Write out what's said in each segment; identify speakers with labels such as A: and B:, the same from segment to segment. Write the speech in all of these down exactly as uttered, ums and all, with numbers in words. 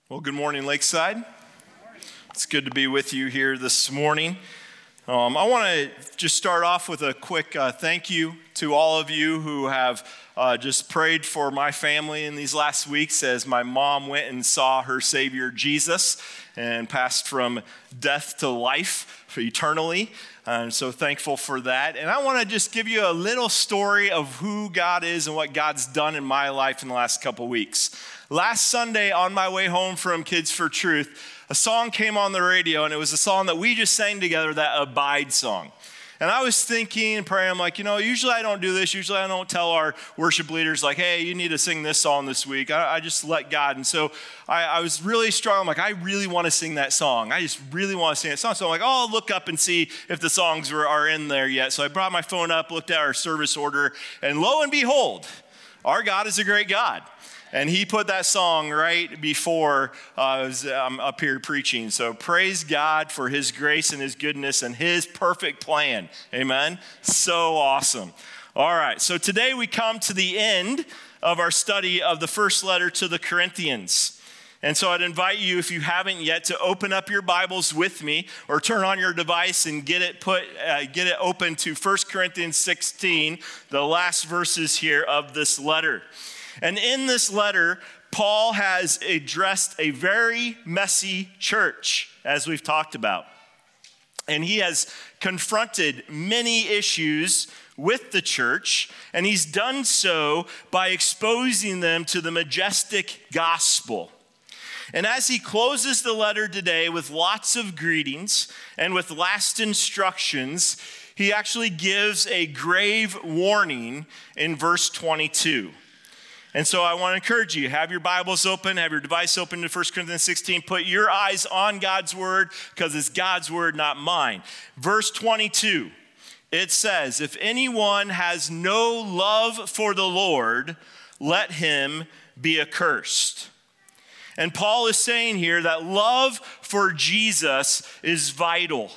A: Well, good morning, Lakeside. It's good to be with you here this morning. Um, I want to just start off with a quick uh, thank you to all of you who have uh, just prayed for my family in these last weeks as my mom went and saw her Savior Jesus and passed from death to life eternally. I'm so thankful for that. And I want to just give you a little story of who God is and what God's done in my life in the last couple weeks. Last Sunday on my way home from Kids for Truth, a song came on the radio, and it was a song that we just sang together, that Abide song. And I was thinking and praying, I'm like, you know, usually I don't do this. Usually I don't tell our worship leaders, like, hey, you need to sing this song this week. I, I just let God. And so I, I was really strong. I'm like, I really want to sing that song. I just really want to sing that song. So I'm like, oh, I'll look up and see if the songs were, are in there yet. So I brought my phone up, looked at our service order, and lo and behold, our God is a great God. And he put that song right before uh, I was um, up here preaching. So praise God for his grace and his goodness and his perfect plan. Amen. So awesome. All right. So today we come to the end of our study of the first letter to the Corinthians. And so I'd invite you, if you haven't yet, to open up your Bibles with me or turn on your device and get it put, uh, get it open to First Corinthians sixteen, the last verses here of this letter. And in this letter, Paul has addressed a very messy church, as we've talked about. And he has confronted many issues with the church, and he's done so by exposing them to the majestic gospel. And as he closes the letter today with lots of greetings and with last instructions, he actually gives a grave warning in verse twenty-two. And so I want to encourage you, have your Bibles open, have your device open to First Corinthians sixteen. Put your eyes on God's word because it's God's word, not mine. Verse twenty-two, it says, if anyone has no love for the Lord, let him be accursed. And Paul is saying here that love for Jesus is vital.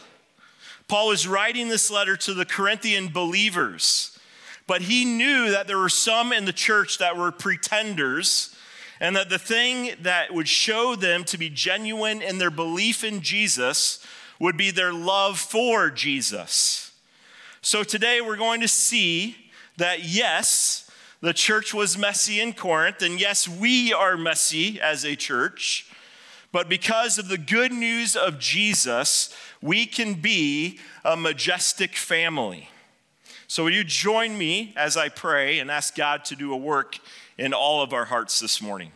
A: Paul is writing this letter to the Corinthian believers. But he knew that there were some in the church that were pretenders, and that the thing that would show them to be genuine in their belief in Jesus would be their love for Jesus. So today we're going to see that yes, the church was messy in Corinth, and yes, we are messy as a church, but because of the good news of Jesus, we can be a majestic family. So will you join me as I pray and ask God to do a work in all of our hearts this morning?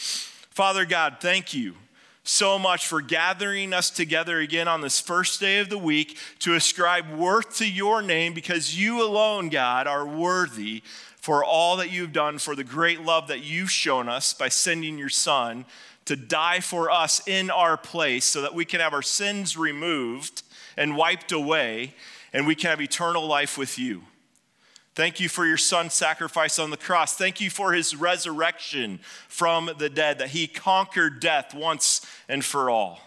A: Father God, thank you so much for gathering us together again on this first day of the week to ascribe worth to your name, because you alone, God, are worthy for all that you've done, for the great love that you've shown us by sending your Son to die for us in our place so that we can have our sins removed and wiped away, and we can have eternal life with you. Thank you for your Son's sacrifice on the cross. Thank you for his resurrection from the dead, that he conquered death once and for all.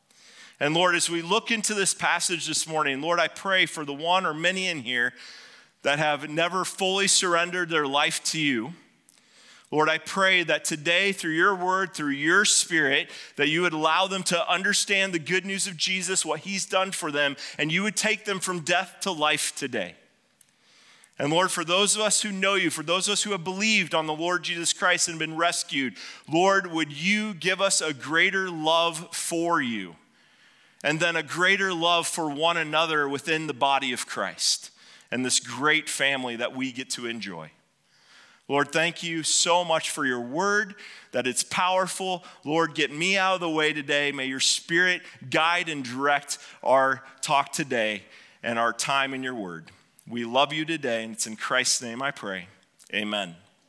A: And Lord, as we look into this passage this morning, Lord, I pray for the one or many in here that have never fully surrendered their life to you. Lord, I pray that today, through your word, through your spirit, that you would allow them to understand the good news of Jesus, what he's done for them, and you would take them from death to life today. And Lord, for those of us who know you, for those of us who have believed on the Lord Jesus Christ and been rescued, Lord, would you give us a greater love for you, and then a greater love for one another within the body of Christ and this great family that we get to enjoy. Lord, thank you so much for your word, that it's powerful. Lord, get me out of the way today. May your spirit guide and direct our talk today and our time in your word. We love you today, and it's in Christ's name I pray. Amen.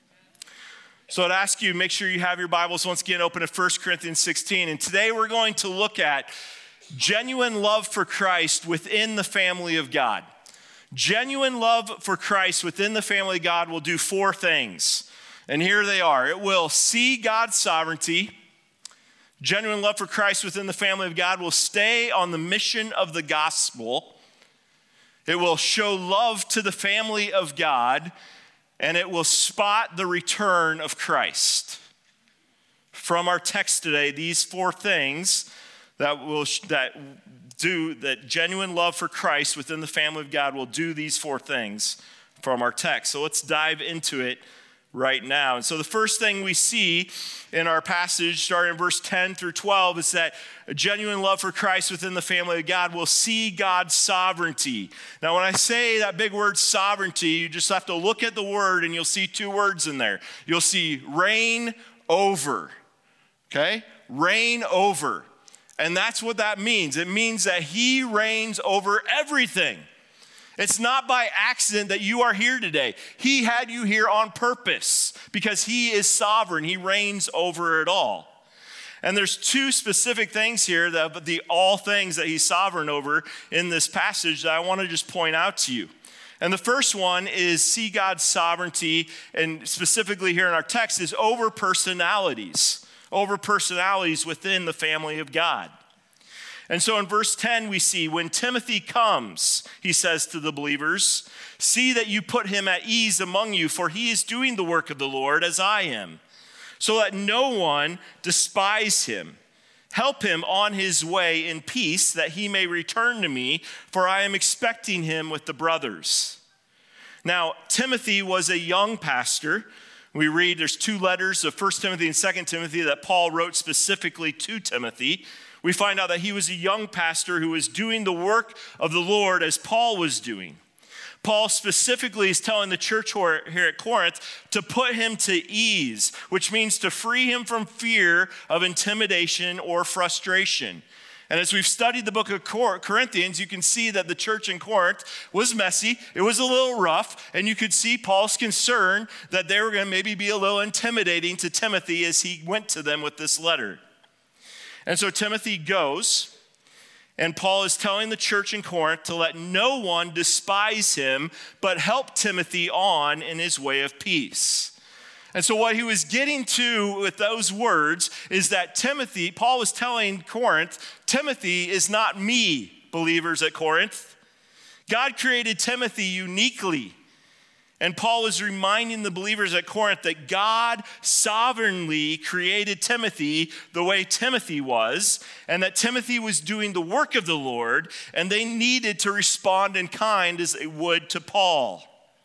A: So I'd ask you, make sure you have your Bibles once again open to First Corinthians sixteen. And today we're going to look at genuine love for Christ within the family of God. Genuine love for Christ within the family of God will do four things. And here they are. It will see God's sovereignty. Genuine love for Christ within the family of God will stay on the mission of the gospel. It will show love to the family of God. And it will spot the return of Christ. from our text today, these four things that will that do that genuine love for Christ within the family of God will do these four things from our text. So let's dive into it right now. And so the first thing we see in our passage, starting in verse ten through twelve, is that a genuine love for Christ within the family of God will see God's sovereignty. Now, when I say that big word sovereignty, you just have to look at the word and you'll see two words in there. You'll see reign over, okay? Reign over. And that's what that means. It means that he reigns over everything. It's not by accident that you are here today. He had you here on purpose because he is sovereign. He reigns over it all. And there's two specific things here, that the all things that he's sovereign over in this passage that I want to just point out to you. And the first one is see God's sovereignty, and specifically here in our text is over personalities. Over personalities within the family of God. And so in verse ten we see, when Timothy comes, he says to the believers, see that you put him at ease among you, for he is doing the work of the Lord as I am. So let no one despise him. Help him on his way in peace, that he may return to me, for I am expecting him with the brothers. Now, Timothy was a young pastor. We read there's two letters of First Timothy and Second Timothy that Paul wrote specifically to Timothy. We find out that he was a young pastor who was doing the work of the Lord as Paul was doing. Paul specifically is telling the church here at Corinth to put him to ease, which means to free him from fear of intimidation or frustration. And as we've studied the book of Corinthians, you can see that the church in Corinth was messy. It was a little rough. And you could see Paul's concern that they were going to maybe be a little intimidating to Timothy as he went to them with this letter. And so Timothy goes, and Paul is telling the church in Corinth to let no one despise him, but help Timothy on in his way of peace. And so what he was getting to with those words is that Timothy, Paul was telling Corinth, Timothy is not me, believers at Corinth. God created Timothy uniquely. And Paul was reminding the believers at Corinth that God sovereignly created Timothy the way Timothy was, and that Timothy was doing the work of the Lord, and they needed to respond in kind as they would to Paul.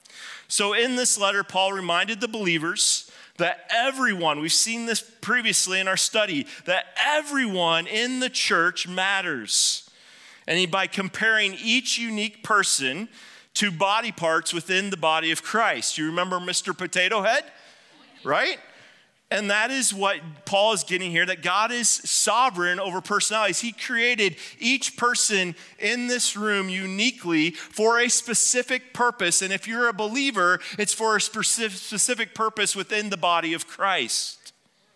A: So in this letter, Paul reminded the believers that everyone, we've seen this previously in our study, that everyone in the church matters. And he, by comparing each unique person to body parts within the body of Christ. You remember Mister Potato Head? Right? And that is what Paul is getting here, that God is sovereign over personalities. He created each person in this room uniquely for a specific purpose. And if you're a believer, it's for a specific purpose within the body of Christ.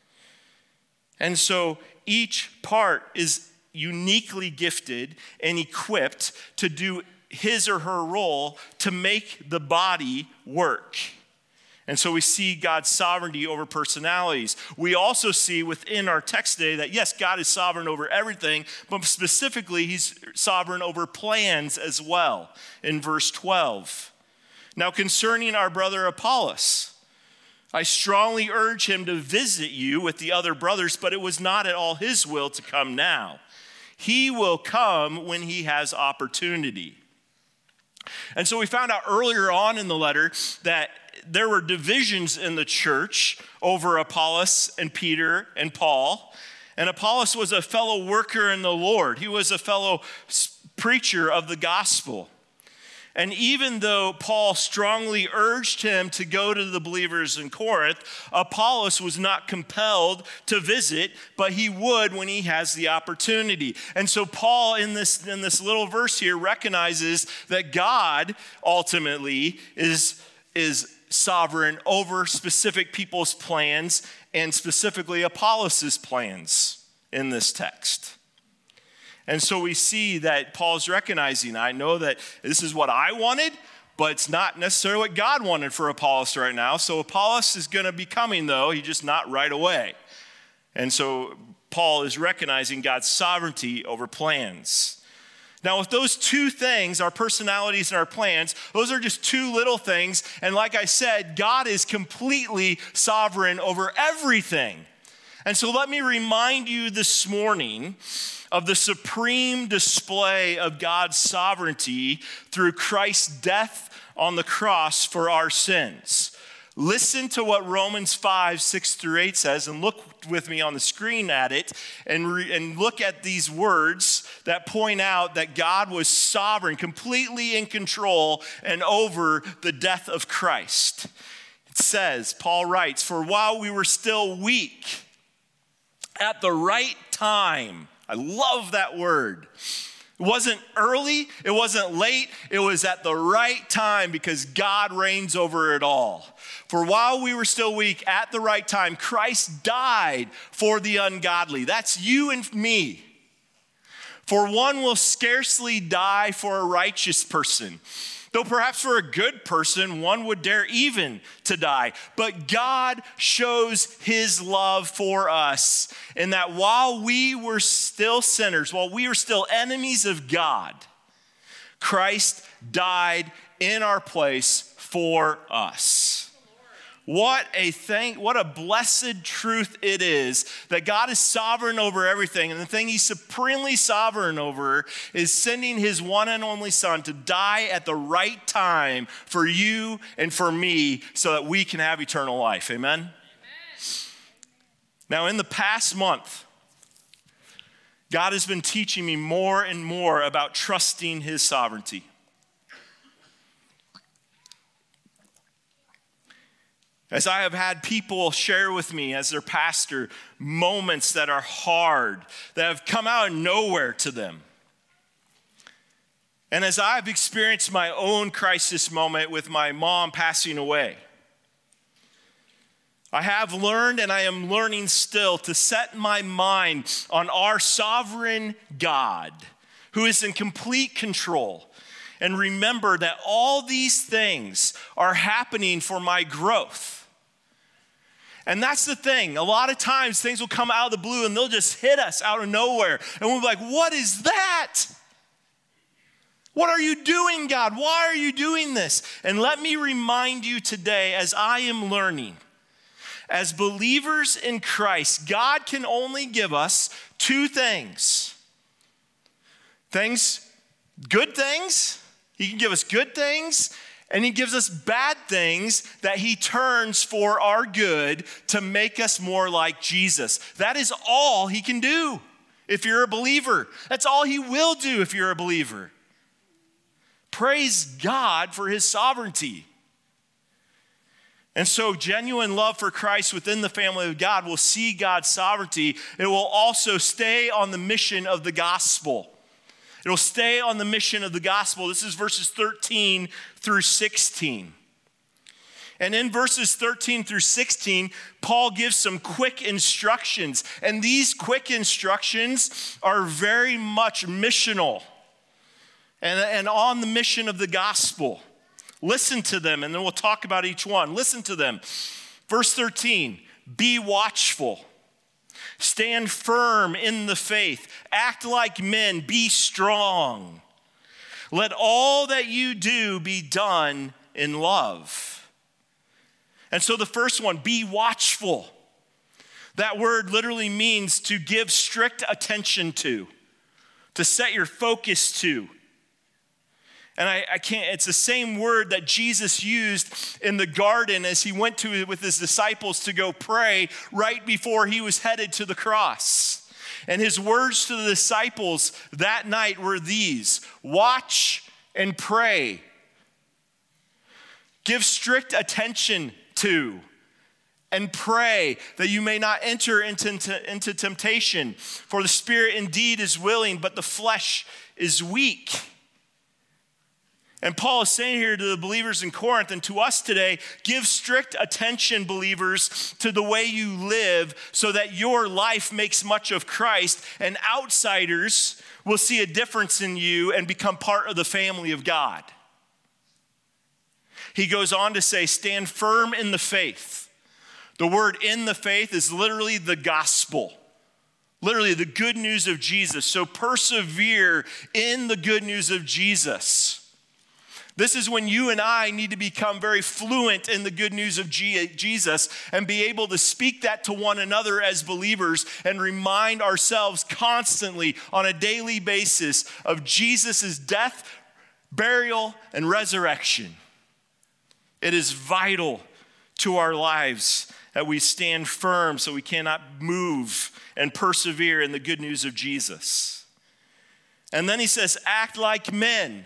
A: And so each part is uniquely gifted and equipped to do his or her role to make the body work. And so we see God's sovereignty over personalities. We also see within our text today that, yes, God is sovereign over everything, but specifically, he's sovereign over plans as well in verse twelve. Now, concerning our brother Apollos, I strongly urge him to visit you with the other brothers, but it was not at all his will to come now. He will come when he has opportunity. And so we found out earlier on in the letter that there were divisions in the church over Apollos and Peter and Paul. And Apollos was a fellow worker in the Lord. He was a fellow preacher of the gospel. And even though Paul strongly urged him to go to the believers in Corinth, Apollos was not compelled to visit, but he would when he has the opportunity. And so Paul, in this, in this little verse here, recognizes that God ultimately is, is sovereign over specific people's plans, and specifically Apollos' plans in this text. And so we see that Paul's recognizing, I know that this is what I wanted, but it's not necessarily what God wanted for Apollos right now. So Apollos is going to be coming, though. He's just not right away. And so Paul is recognizing God's sovereignty over plans. Now, with those two things, our personalities and our plans, those are just two little things. And like I said, God is completely sovereign over everything. And so let me remind you this morning of the supreme display of God's sovereignty through Christ's death on the cross for our sins. Listen to what Romans five, six through eight says, and look with me on the screen at it, and, re- and look at these words that point out that God was sovereign, completely in control, and over the death of Christ. It says, Paul writes, "For while we were still weak, at the right time," I love that word. It wasn't early, it wasn't late, it was at the right time because God reigns over it all. For while we were still weak, at the right time, Christ died for the ungodly. That's you and me. For one will scarcely die for a righteous person, though perhaps for a good person, one would dare even to die. But God shows his love for us in that while we were still sinners, while we were still enemies of God, Christ died in our place for us. What a thing, what a blessed truth it is that God is sovereign over everything. And the thing he's supremely sovereign over is sending his one and only son to die at the right time for you and for me so that we can have eternal life. Amen? Amen. Now, in the past month, God has been teaching me more and more about trusting his sovereignty. As I have had people share with me as their pastor moments that are hard, that have come out of nowhere to them. And as I've experienced my own crisis moment with my mom passing away, I have learned and I am learning still to set my mind on our sovereign God who is in complete control. And remember that all these things are happening for my growth. And that's the thing. A lot of times things will come out of the blue and they'll just hit us out of nowhere. And we'll be like, what is that? What are you doing, God? Why are you doing this? And let me remind you today, as I am learning, as believers in Christ, God can only give us two things. Things, good things. He can give us good things. And he gives us bad things that he turns for our good to make us more like Jesus. That is all he can do if you're a believer. That's all he will do if you're a believer. Praise God for his sovereignty. And so genuine love for Christ within the family of God will see God's sovereignty. It will also stay on the mission of the gospel. It'll stay on the mission of the gospel. This is verses thirteen through sixteen. And in verses thirteen through sixteen, Paul gives some quick instructions. And these quick instructions are very much missional and, and on the mission of the gospel. Listen to them, and then we'll talk about each one. Listen to them. Verse thirteen, be watchful. Stand firm in the faith. Act like men. Be strong. Let all that you do be done in love. And so the first one, be watchful. That word literally means to give strict attention to, to set your focus to. And I, I can't, it's the same word that Jesus used in the garden as he went to with his disciples to go pray right before he was headed to the cross. And his words to the disciples that night were these: watch and pray. Give strict attention to and pray that you may not enter into, into, into temptation. For the spirit indeed is willing, but the flesh is weak. And Paul is saying here to the believers in Corinth and to us today, give strict attention, believers, to the way you live so that your life makes much of Christ and outsiders will see a difference in you and become part of the family of God. He goes on to say, stand firm in the faith. The word in the faith is literally the gospel. Literally the good news of Jesus. So persevere in the good news of Jesus. This is when you and I need to become very fluent in the good news of Jesus and be able to speak that to one another as believers and remind ourselves constantly on a daily basis of Jesus' death, burial, and resurrection. It is vital to our lives that we stand firm so we cannot move and persevere in the good news of Jesus. And then he says, act like men.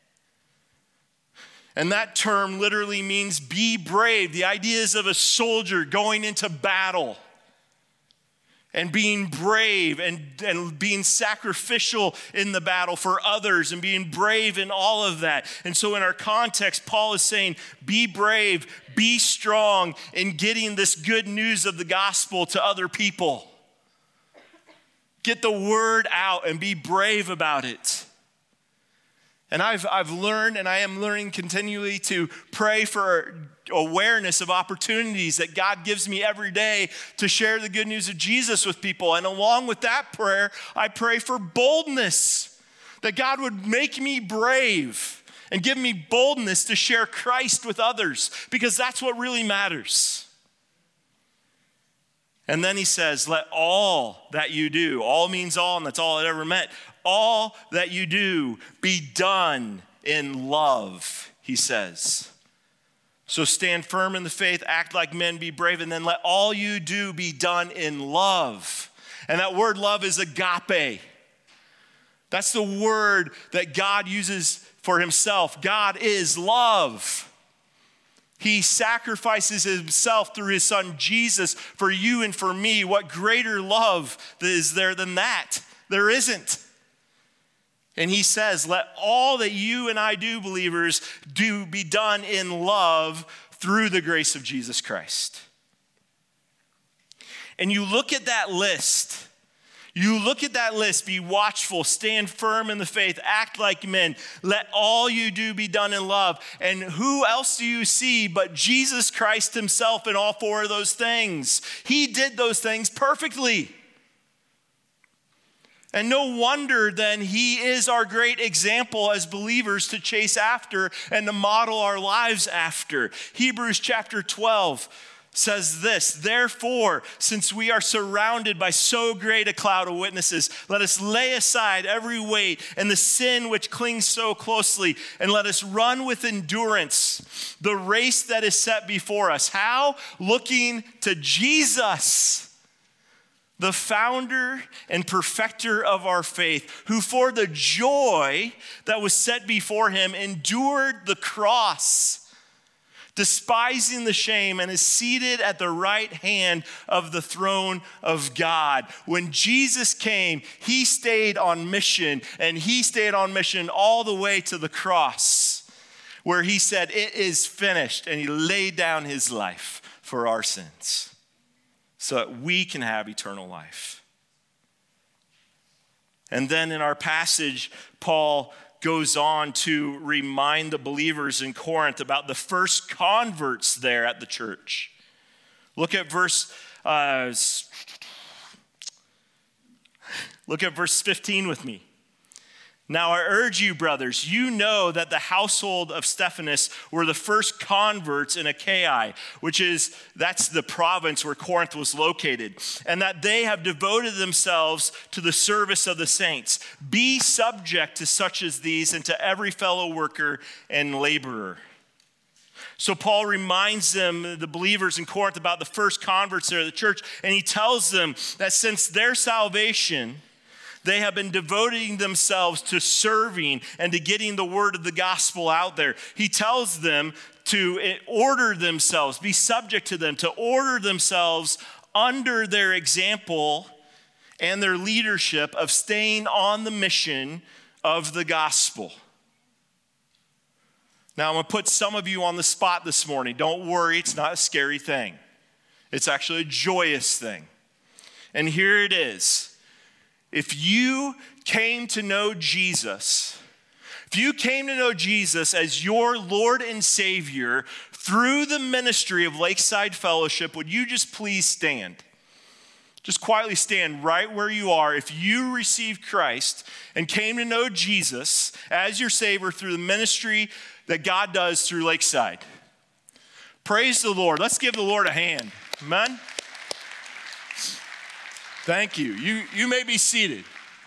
A: And that term literally means be brave. The idea is of a soldier going into battle and being brave and, and being sacrificial in the battle for others and being brave in all of that. And so in our context, Paul is saying, be brave, be strong in getting this good news of the gospel to other people. Get the word out and be brave about it. And I've, I've learned, and I am learning continually to pray for awareness of opportunities that God gives me every day to share the good news of Jesus with people. And along with that prayer, I pray for boldness, that God would make me brave and give me boldness to share Christ with others, because that's what really matters. And then he says, let all that you do, all means all, and that's all it ever meant, all that you do be done in love, he says. So stand firm in the faith, act like men, be brave, and then let all you do be done in love. And that word love is agape. That's the word that God uses for himself. God is love. He sacrifices himself through his son Jesus for you and for me. What greater love is there than that? There isn't. And he says, let all that you and I do, believers, do be done in love through the grace of Jesus Christ. And you look at that list. You look at that list, be watchful, stand firm in the faith, act like men. Let all you do be done in love. And who else do you see but Jesus Christ himself in all four of those things? He did those things perfectly. And no wonder then he is our great example as believers to chase after and to model our lives after. Hebrews chapter twelve says this, therefore, since we are surrounded by so great a cloud of witnesses, let us lay aside every weight and the sin which clings so closely, and let us run with endurance the race that is set before us. How? Looking to Jesus, the founder and perfecter of our faith, who for the joy that was set before him endured the cross, despising the shame, and is seated at the right hand of the throne of God. When Jesus came, he stayed on mission, and he stayed on mission all the way to the cross, where he said, it is finished, and he laid down his life for our sins, so that we can have eternal life. And then in our passage, Paul goes on to remind the believers in Corinth about the first converts there at the church. Look at verse, uh, look at verse fifteen with me. Now I urge you, brothers, you know that the household of Stephanas were the first converts in Achaia, which is, that's the province where Corinth was located, and that they have devoted themselves to the service of the saints. Be subject to such as these and to every fellow worker and laborer. So Paul reminds them, the believers in Corinth, about the first converts there at the church, and he tells them that since their salvation, they have been devoting themselves to serving and to getting the word of the gospel out there. He tells them to order themselves, be subject to them, to order themselves under their example and their leadership of staying on the mission of the gospel. Now, I'm going to put some of you on the spot this morning. Don't worry, it's not a scary thing. It's actually a joyous thing. And here it is. If you came to know Jesus, if you came to know Jesus as your Lord and Savior through the ministry of Lakeside Fellowship, would you just please stand? Just quietly stand right where you are. If you received Christ and came to know Jesus as your Savior through the ministry that God does through Lakeside. Praise the Lord. Let's give the Lord a hand. Amen. Thank you. You, you may be seated.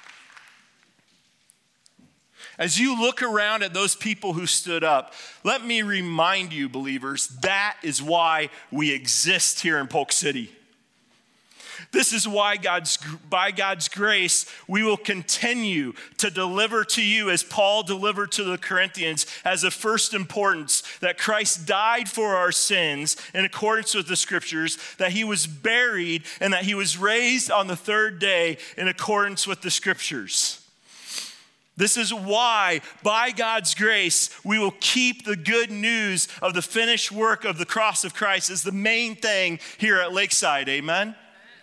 A: As you look around at those people who stood up, let me remind you, believers, that is why we exist here in Polk City. This is why God's, by God's grace, we will continue to deliver to you, as Paul delivered to the Corinthians, as of first importance, that Christ died for our sins in accordance with the scriptures, that he was buried, and that he was raised on the third day in accordance with the scriptures. This is why, by God's grace, we will keep the good news of the finished work of the cross of Christ as the main thing here at Lakeside. Amen?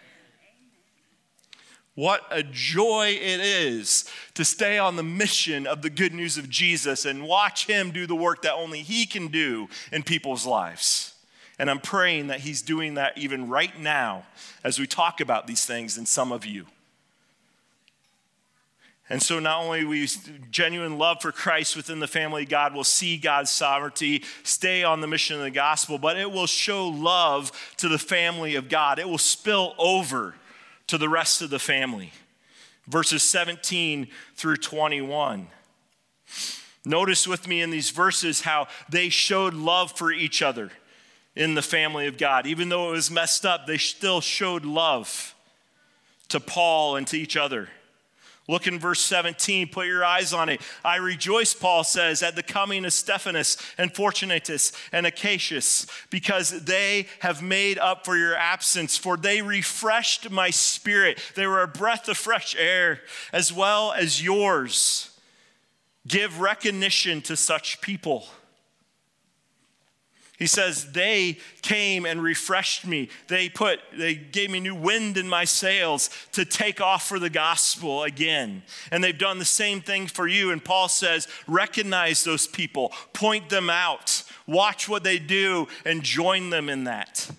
A: What a joy it is to stay on the mission of the good news of Jesus and watch him do the work that only he can do in people's lives. And I'm praying that he's doing that even right now as we talk about these things in some of you. And so not only we genuine love for Christ within the family of God will see God's sovereignty, stay on the mission of the gospel, but it will show love to the family of God. It will spill over to the rest of the family. Verses seventeen through twenty-one. Notice with me in these verses how they showed love for each other in the family of God. Even though it was messed up, they still showed love to Paul and to each other. Look in verse seventeen, put your eyes on it. I rejoice, Paul says, at the coming of Stephanas and Fortunatus and Acacius, because they have made up for your absence, for they refreshed my spirit. They were a breath of fresh air, as well as yours. Give recognition to such people. He says, they came and refreshed me. They put, they gave me new wind in my sails to take off for the gospel again. And they've done the same thing for you. And Paul says, recognize those people, point them out, watch what they do, and join them in that.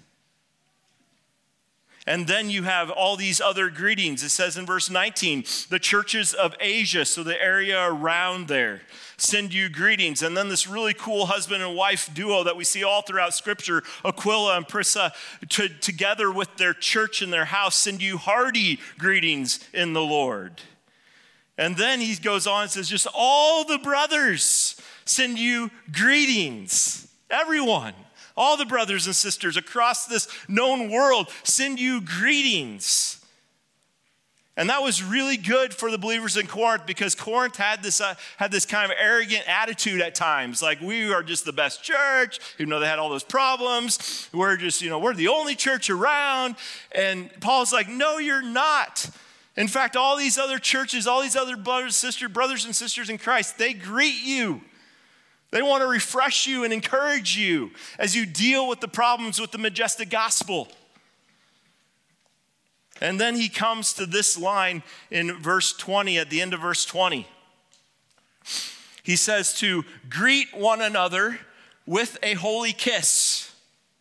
A: And then you have all these other greetings. It says in verse nineteen, the churches of Asia, so the area around there, send you greetings. And then this really cool husband and wife duo that we see all throughout Scripture, Aquila and Prisca, to, together with their church and their house, send you hearty greetings in the Lord. And then he goes on and says, just all the brothers send you greetings. Everyone. All the brothers and sisters across this known world send you greetings. And that was really good for the believers in Corinth, because Corinth had this, uh, had this kind of arrogant attitude at times. Like, we are just the best church, even though they had all those problems. We're just, you know, we're the only church around. And Paul's like, no, you're not. In fact, all these other churches, all these other brothers, sisters, brothers and sisters in Christ, they greet you. They want to refresh you and encourage you as you deal with the problems with the majestic gospel. And then he comes to this line in verse twenty, at the end of verse twenty. He says to greet one another with a holy kiss.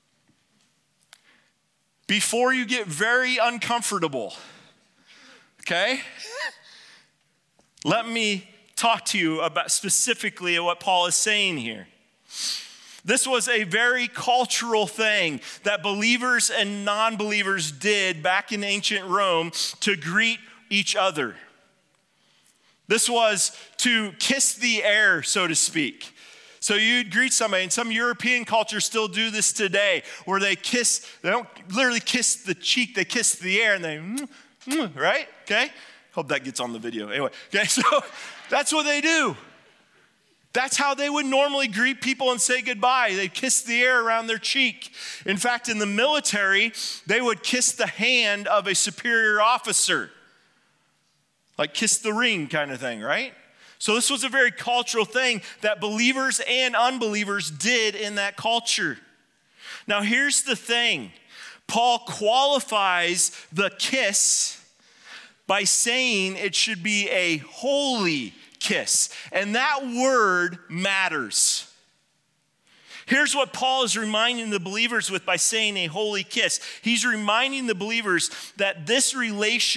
A: Before you get very uncomfortable, okay? Let me talk to you about specifically what Paul is saying here. This was a very cultural thing that believers and non-believers did back in ancient Rome to greet each other. This was to kiss the air, so to speak. So you'd greet somebody, and some European cultures still do this today, where they kiss, they don't literally kiss the cheek, they kiss the air, and they, mm, mm, right? Okay? Hope that gets on the video. Anyway, okay, so that's what they do. That's how they would normally greet people and say goodbye. They'd kiss the air around their cheek. In fact, in the military, they would kiss the hand of a superior officer. Like kiss the ring kind of thing, right? So this was a very cultural thing that believers and unbelievers did in that culture. Now here's the thing. Paul qualifies the kiss by saying it should be a holy kiss. And that word matters. Here's what Paul is reminding the believers with by saying a holy kiss. He's reminding the believers that this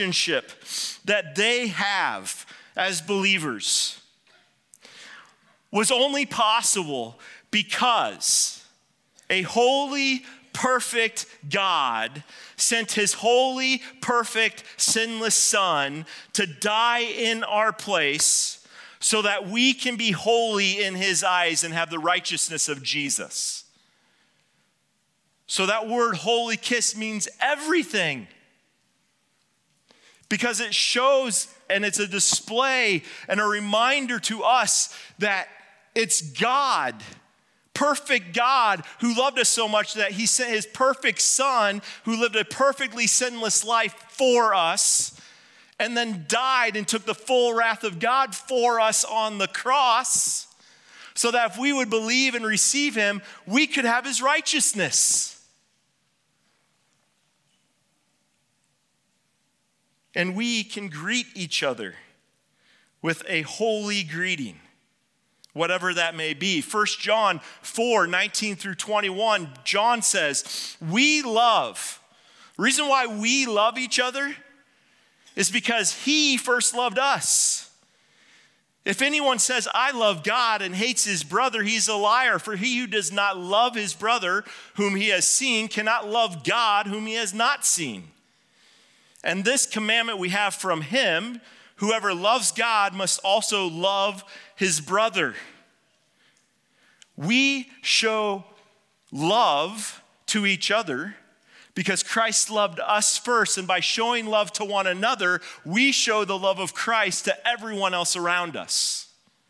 A: relationship that they have as believers, was only possible because a holy, perfect God sent his holy, perfect, sinless Son to die in our place so that we can be holy in his eyes and have the righteousness of Jesus. So that word holy kiss means everything, because it shows and it's a display and a reminder to us that it's God, perfect God, who loved us so much that he sent his perfect Son who lived a perfectly sinless life for us and then died and took the full wrath of God for us on the cross so that if we would believe and receive him, we could have his righteousness. And we can greet each other with a holy greeting, whatever that may be. First John four, nineteen through twenty-one, John says, we love. The reason why we love each other is because he first loved us. If anyone says, I love God and hates his brother, he's a liar. For he who does not love his brother whom he has seen cannot love God whom he has not seen. And this commandment we have from him, whoever loves God must also love his brother. We show love to each other because Christ loved us first. And by showing love to one another, we show the love of Christ to everyone else around us.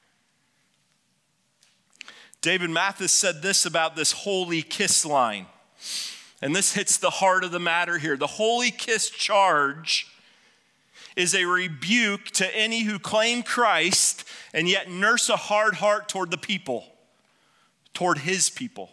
A: David Mathis said this about this holy kiss line. And this hits the heart of the matter here. The holy kiss charge is a rebuke to any who claim Christ and yet nurse a hard heart toward the people, toward his people.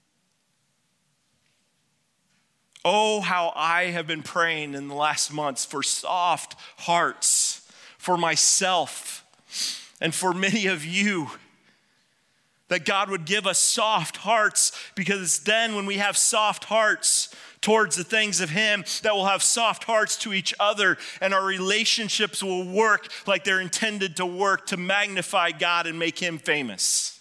A: Oh, how I have been praying in the last months for soft hearts for myself and for many of you. That God would give us soft hearts, because then when we have soft hearts towards the things of him, that we'll have soft hearts to each other, and our relationships will work like they're intended to work to magnify God and make him famous.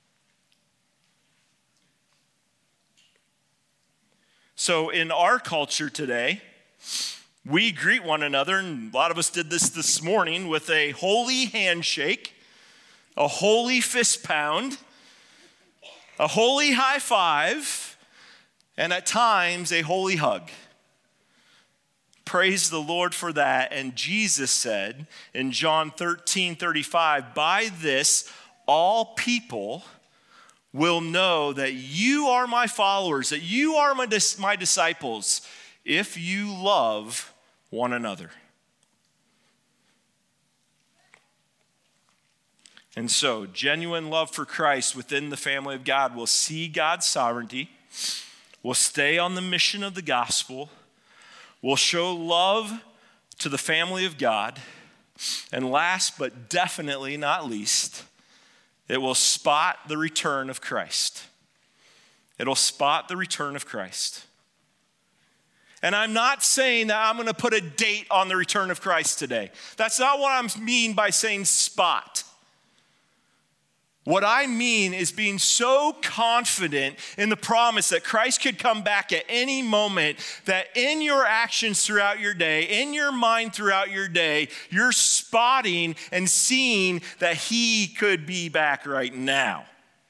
A: So in our culture today, we greet one another, and a lot of us did this this morning, with a holy handshake, a holy fist pound, a holy high five, and at times a holy hug. Praise the Lord for that. And Jesus said in John thirteen thirty-five, by this all people will know that you are my followers, that you are my, dis- my disciples, if you love one another. And so, genuine love for Christ within the family of God will see God's sovereignty, will stay on the mission of the gospel, will show love to the family of God, and last but definitely not least, it will spot the return of Christ. It'll spot the return of Christ. And I'm not saying that I'm going to put a date on the return of Christ today. That's not what I mean by saying spot. What I mean is being so confident in the promise that Christ could come back at any moment, that in your actions throughout your day, in your mind throughout your day, you're spotting and seeing that he could be back right now.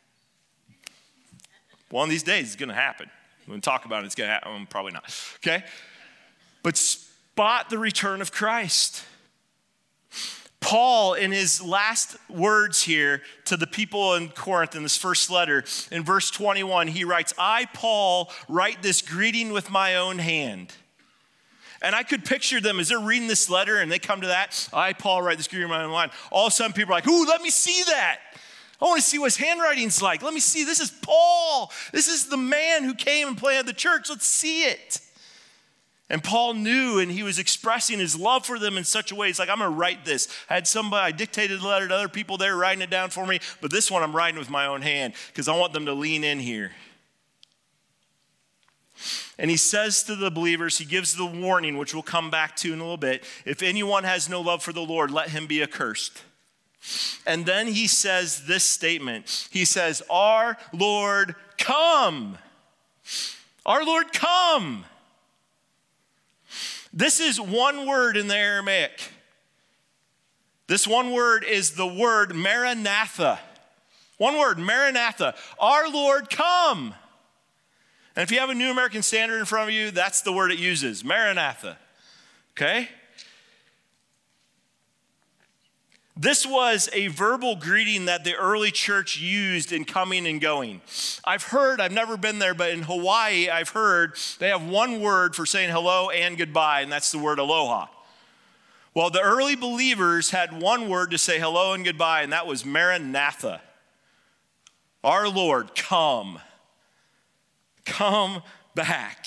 A: One of these days it's going to happen. We're going to talk about it, it's going to happen. Probably not, okay? But spot the return of Christ. Paul, in his last words here to the people in Corinth in this first letter, in verse twenty-one, he writes, I, Paul, write this greeting with my own hand. And I could picture them as they're reading this letter and they come to that, I, Paul, write this greeting with my own hand. All of a sudden people are like, ooh, let me see that. I want to see what his handwriting's like. Let me see. This is Paul. This is the man who came and planted the church. Let's see it. And Paul knew, and he was expressing his love for them in such a way. He's like, I'm going to write this. I had somebody, I dictated a letter to other people there writing it down for me, but this one I'm writing with my own hand because I want them to lean in here. And he says to the believers, he gives the warning, which we'll come back to in a little bit. If anyone has no love for the Lord, let him be accursed. And then he says this statement. He says, "Our Lord, come. Our Lord, come." This is one word in the Aramaic. This one word is the word Maranatha. One word, Maranatha. Our Lord, come. And if you have a New American Standard in front of you, that's the word it uses, Maranatha. Okay? This was a verbal greeting that the early church used in coming and going. I've heard, I've never been there, but in Hawaii, I've heard they have one word for saying hello and goodbye, and that's the word aloha. Well, the early believers had one word to say hello and goodbye, and that was Maranatha. Our Lord, come. Come back.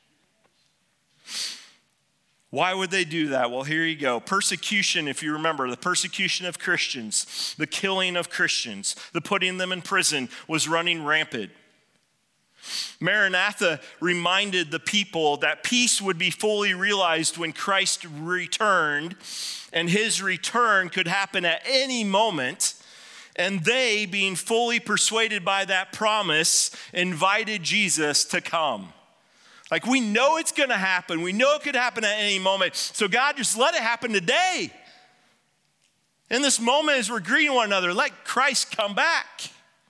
A: Why would they do that? Well, here you go. Persecution, if you remember, the persecution of Christians, the killing of Christians, the putting them in prison was running rampant. Maranatha reminded the people that peace would be fully realized when Christ returned, and his return could happen at any moment. And they, being fully persuaded by that promise, invited Jesus to come. Like, we know it's going to happen. We know it could happen at any moment. So God, just let it happen today. In this moment, as we're greeting one another, let Christ come back.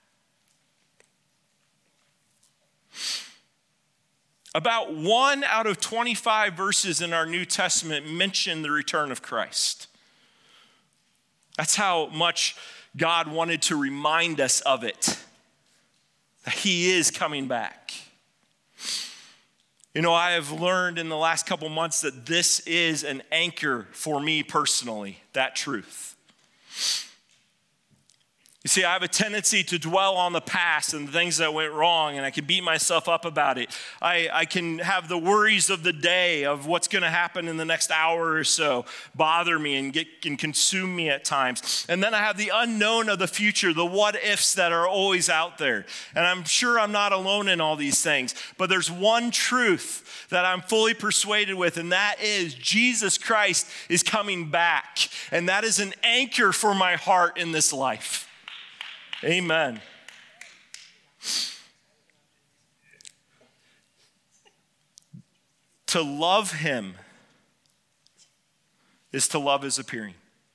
A: About one out of twenty-five verses in our New Testament mention the return of Christ. That's how much God wanted to remind us of it, that he is coming back. You know, I have learned in the last couple months that this is an anchor for me personally, that truth. You see, I have a tendency to dwell on the past and the things that went wrong, and I can beat myself up about it. I, I can have the worries of the day, of what's going to happen in the next hour or so, bother me and get and consume me at times. And then I have the unknown of the future, the what-ifs that are always out there. And I'm sure I'm not alone in all these things. But there's one truth that I'm fully persuaded with, and that is Jesus Christ is coming back. And that is an anchor for my heart in this life. Amen. To love him is to love his appearing.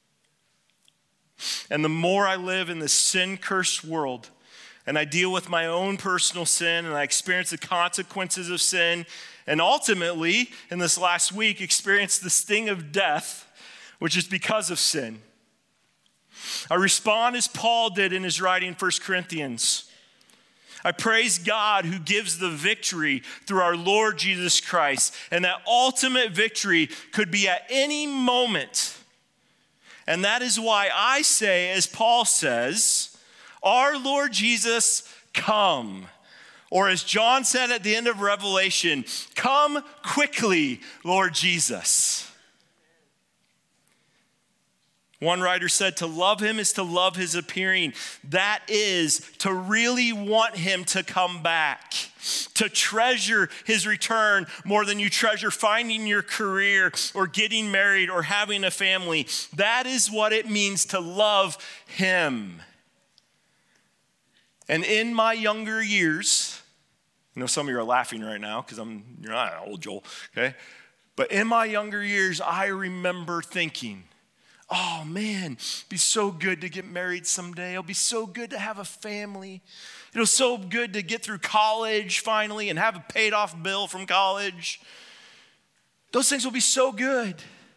A: And the more I live in this sin-cursed world, and I deal with my own personal sin, and I experience the consequences of sin, and ultimately, in this last week, experience the sting of death, which is because of sin, I respond as Paul did in his writing in First Corinthians. I praise God who gives the victory through our Lord Jesus Christ. And that ultimate victory could be at any moment. And that is why I say, as Paul says, our Lord Jesus, come. Or as John said at the end of Revelation, come quickly, Lord Jesus. One writer said, to love him is to love his appearing. That is to really want him to come back, to treasure his return more than you treasure finding your career or getting married or having a family. That is what it means to love him. And in my younger years, I know some of you are laughing right now because I'm you're not old, Joel, okay? But in my younger years, I remember thinking, oh man, it'd be so good to get married someday. It'll be so good to have a family. It'll be so good to get through college finally and have a paid off bill from college. Those things will be so good.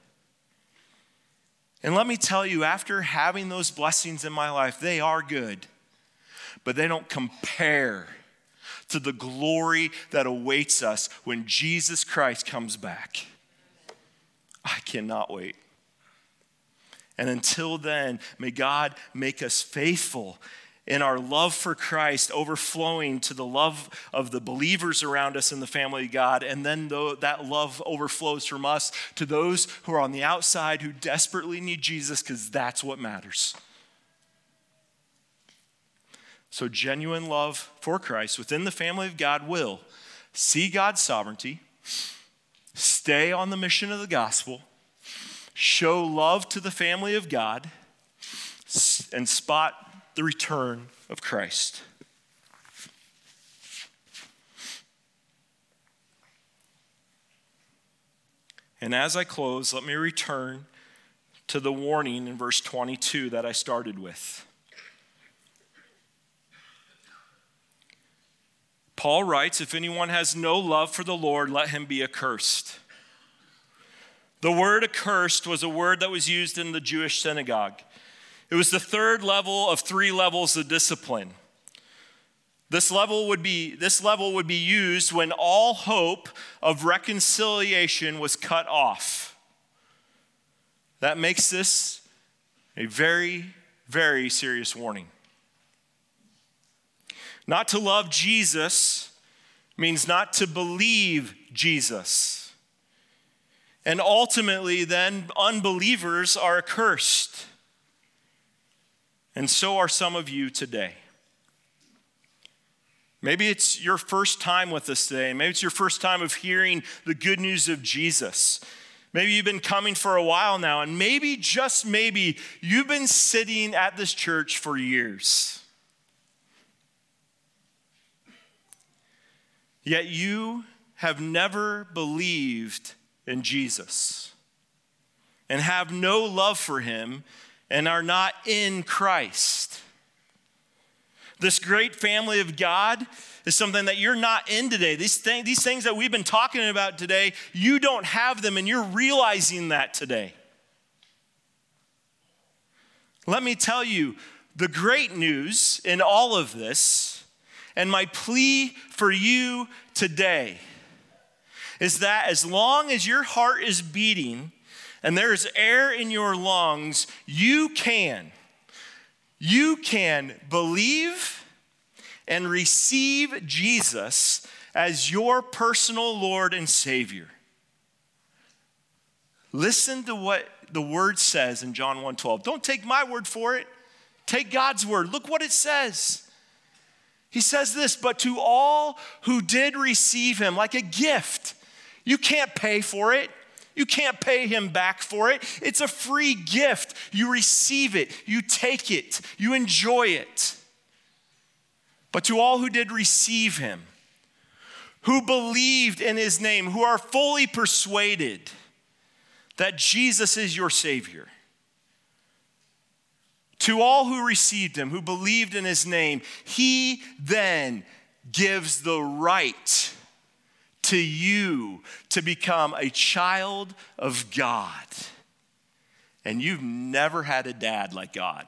A: And let me tell you, after having those blessings in my life, they are good, but they don't compare to the glory that awaits us when Jesus Christ comes back. I cannot wait. And until then, may God make us faithful in our love for Christ, overflowing to the love of the believers around us in the family of God. And then though that love overflows from us to those who are on the outside who desperately need Jesus, because that's what matters. So genuine love for Christ within the family of God will see God's sovereignty, stay on the mission of the gospel, show love to the family of God, and spot the return of Christ. And as I close, let me return to the warning in verse twenty-two that I started with. Paul writes, if anyone has no love for the Lord, let him be accursed. The word accursed was a word that was used in the Jewish synagogue. It was the third level of three levels of discipline. This level would be, this level would be used when all hope of reconciliation was cut off. That makes this a very, very serious warning. Not to love Jesus means not to believe Jesus. And ultimately, then, unbelievers are accursed. And so are some of you today. Maybe it's your first time with us today. Maybe it's your first time of hearing the good news of Jesus. Maybe you've been coming for a while now, and maybe, just maybe, you've been sitting at this church for years. Yet you have never believed in Jesus and have no love for him and are not in Christ. This great family of God is something that you're not in today. These, thing, these things that we've been talking about today, you don't have them, and you're realizing that today. Let me tell you, the great news in all of this, and my plea for you today, is that as long as your heart is beating and there is air in your lungs, you can, you can believe and receive Jesus as your personal Lord and Savior. Listen to what the word says in John one twelve. Don't take my word for it. Take God's word. Look what it says. He says this, but to all who did receive him, like a gift. You can't pay for it. You can't pay him back for it. It's a free gift. You receive it. You take it. You enjoy it. But to all who did receive him, who believed in his name, who are fully persuaded that Jesus is your Savior, to all who received him, who believed in his name, he then gives the right to you to become a child of God. And you've never had a dad like God.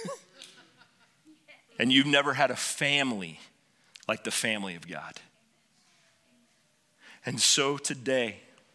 A: And you've never had a family like the family of God. And so today,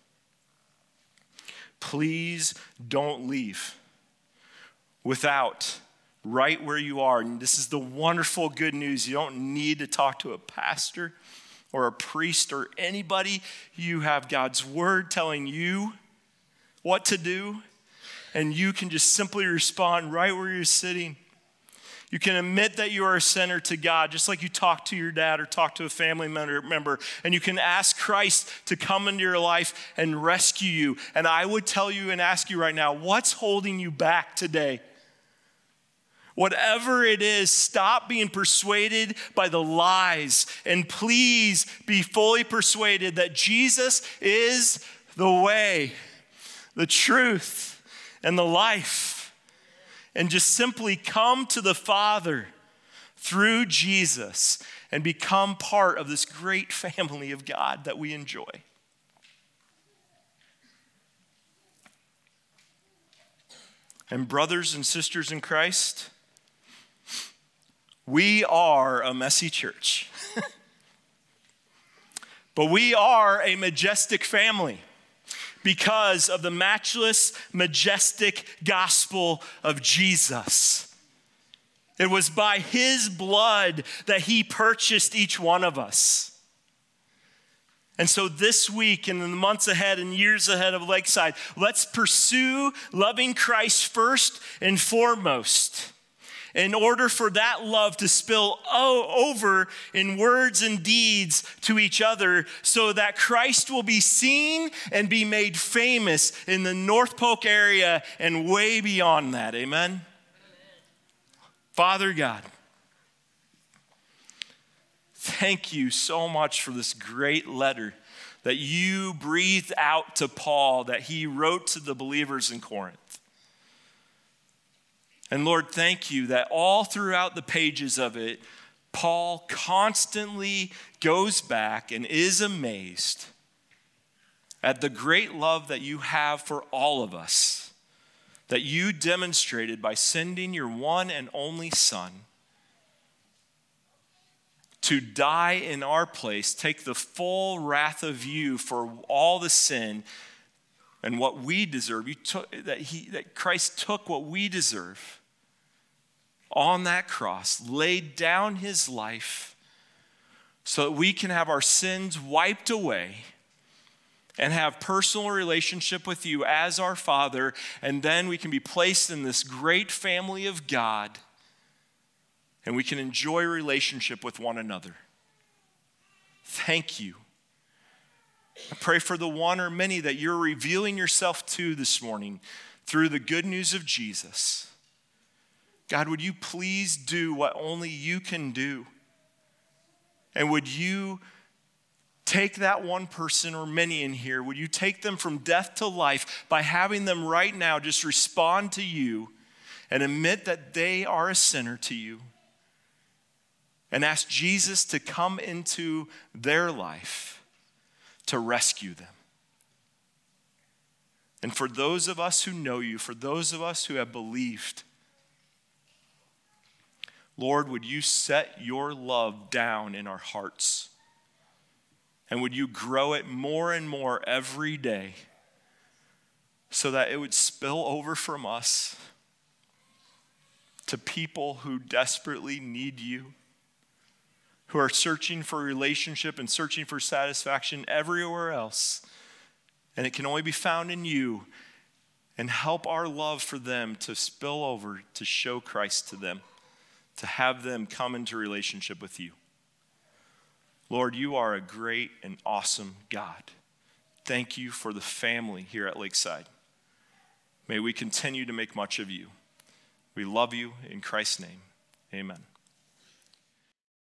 A: please don't leave without right where you are. And this is the wonderful good news. You don't need to talk to a pastor or a priest or anybody. You have God's word telling you what to do, and you can just simply respond right where you're sitting. You can admit that you are a sinner to God, just like you talk to your dad or talk to a family member, and you can ask Christ to come into your life and rescue you. And I would tell you and ask you right now, what's holding you back today? Whatever it is, stop being persuaded by the lies, and please be fully persuaded that Jesus is the way, the truth, and the life. And just simply come to the Father through Jesus and become part of this great family of God that we enjoy. And brothers and sisters in Christ, we are a messy church, but we are a majestic family because of the matchless, majestic gospel of Jesus. It was by his blood that he purchased each one of us. And so this week and in the months ahead and years ahead of Lakeside, let's pursue loving Christ first and foremost, in order for that love to spill over in words and deeds to each other, so that Christ will be seen and be made famous in the North Polk area and way beyond that. Amen? Father God, thank you so much for this great letter that you breathed out to Paul, that he wrote to the believers in Corinth. And Lord, thank you that all throughout the pages of it, Paul constantly goes back and is amazed at the great love that you have for all of us, that you demonstrated by sending your one and only Son to die in our place, take the full wrath of you for all the sin and what we deserve. You took that he that Christ took what we deserve on that cross, laid down his life so that we can have our sins wiped away and have personal relationship with you as our Father, and then we can be placed in this great family of God, and we can enjoy relationship with one another. Thank you. I pray for the one or many that you're revealing yourself to this morning through the good news of Jesus. God, would you please do what only you can do? And would you take that one person or many in here, would you take them from death to life by having them right now just respond to you and admit that they are a sinner to you? And ask Jesus to come into their life to rescue them. And for those of us who know you, for those of us who have believed, Lord, would you set your love down in our hearts? And would you grow it more and more every day so that it would spill over from us to people who desperately need you, who are searching for relationship and searching for satisfaction everywhere else. And it can only be found in you. And help our love for them to spill over, to show Christ to them, to have them come into relationship with you. Lord, you are a great and awesome God. Thank you for the family here at Lakeside. May we continue to make much of you. We love you in Christ's name. Amen.